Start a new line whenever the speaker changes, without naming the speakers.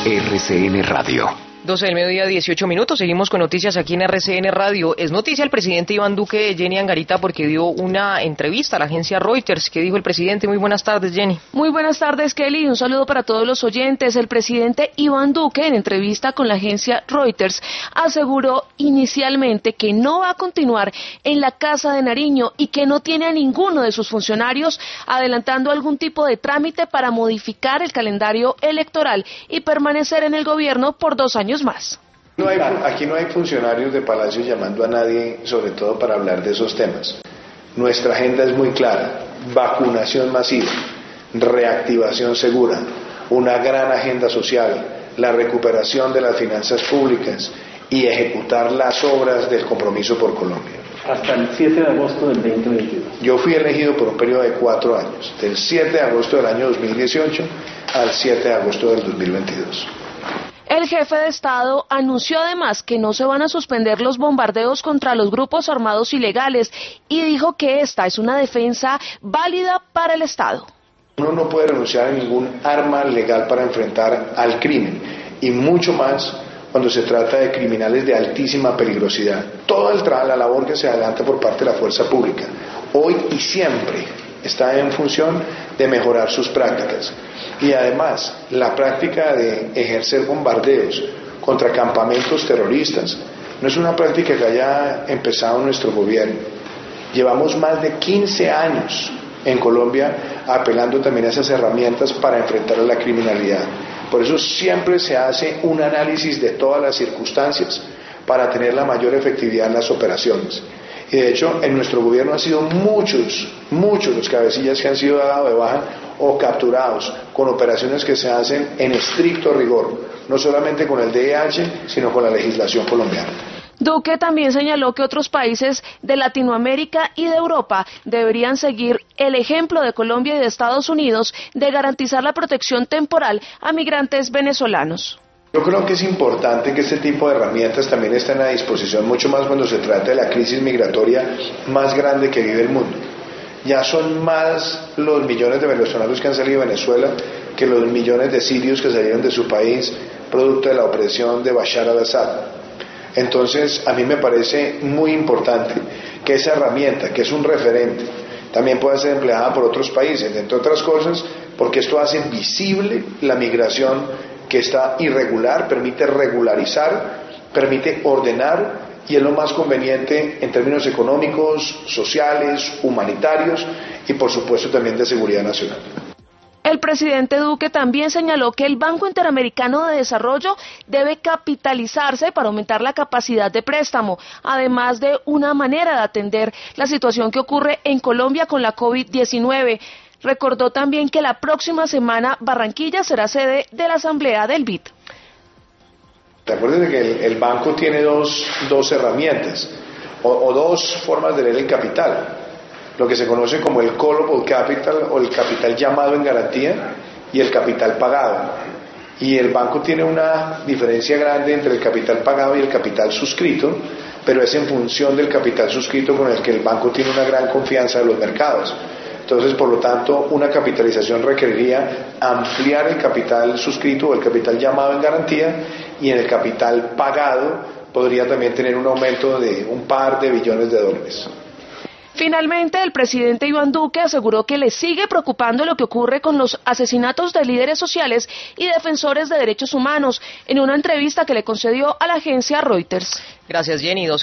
RCN Radio.
12 del mediodía, 18 minutos. Seguimos con noticias aquí en RCN Radio. Es noticia el presidente Iván Duque, Jenny Angarita, porque dio una entrevista a la agencia Reuters. ¿Qué dijo el presidente? Muy buenas tardes, Jenny.
Muy buenas tardes, Kelly. Un saludo para todos los oyentes. El presidente Iván Duque, en entrevista con la agencia Reuters, aseguró inicialmente que no va a continuar en la Casa de Nariño y que no tiene a ninguno de sus funcionarios adelantando algún tipo de trámite para modificar el calendario electoral y permanecer en el gobierno por 2 años más.
Aquí no hay funcionarios de Palacio llamando a nadie, sobre todo para hablar de esos temas. Nuestra agenda es muy clara: vacunación masiva, reactivación segura, una gran agenda social, la recuperación de las finanzas públicas y ejecutar las obras del compromiso por Colombia.
Hasta el 7 de agosto del 2022.
Yo fui elegido por un periodo de 4 años, del 7 de agosto del año 2018 al 7 de agosto del 2022.
El jefe de Estado anunció además que no se van a suspender los bombardeos contra los grupos armados ilegales y dijo que esta es una defensa válida para el Estado.
Uno no puede renunciar a ningún arma legal para enfrentar al crimen, y mucho más cuando se trata de criminales de altísima peligrosidad. Toda la labor que se adelanta por parte de la fuerza pública, hoy y siempre, está en función de mejorar sus prácticas. Y además, la práctica de ejercer bombardeos contra campamentos terroristas no es una práctica que haya empezado nuestro gobierno. Llevamos más de 15 años en Colombia apelando también a esas herramientas para enfrentar a la criminalidad. Por eso siempre se hace un análisis de todas las circunstancias para tener la mayor efectividad en las operaciones. Y de hecho, en nuestro gobierno han sido muchos los cabecillas que han sido dados de baja o capturados con operaciones que se hacen en estricto rigor, no solamente con el DEH, sino con la legislación colombiana.
Duque también señaló que otros países de Latinoamérica y de Europa deberían seguir el ejemplo de Colombia y de Estados Unidos de garantizar la protección temporal a migrantes venezolanos.
Yo creo que es importante que este tipo de herramientas también estén a disposición, mucho más cuando se trata de la crisis migratoria más grande que vive el mundo. Ya son más los millones de venezolanos que han salido de Venezuela que los millones de sirios que salieron de su país producto de la opresión de Bashar al-Assad. Entonces, a mí me parece muy importante que esa herramienta, que es un referente, también pueda ser empleada por otros países, entre otras cosas, porque esto hace visible la migración que está irregular, permite regularizar, permite ordenar, y es lo más conveniente en términos económicos, sociales, humanitarios y por supuesto también de seguridad nacional.
El presidente Duque también señaló que el Banco Interamericano de Desarrollo debe capitalizarse para aumentar la capacidad de préstamo, además de una manera de atender la situación que ocurre en Colombia con la COVID-19. Recordó también que la próxima semana Barranquilla será sede de la asamblea del BID.
Recuerden que el banco tiene dos herramientas o dos formas de leer el capital. Lo que se conoce como el callable capital o el capital llamado en garantía y el capital pagado. Y el banco tiene una diferencia grande entre el capital pagado y el capital suscrito, pero es en función del capital suscrito con el que el banco tiene una gran confianza de los mercados. Entonces, por lo tanto, una capitalización requeriría ampliar el capital suscrito o el capital llamado en garantía, y en el capital pagado podría también tener un aumento de un par de billones de dólares.
Finalmente, el presidente Iván Duque aseguró que le sigue preocupando lo que ocurre con los asesinatos de líderes sociales y defensores de derechos humanos en una entrevista que le concedió a la agencia Reuters.
Gracias, Jenny.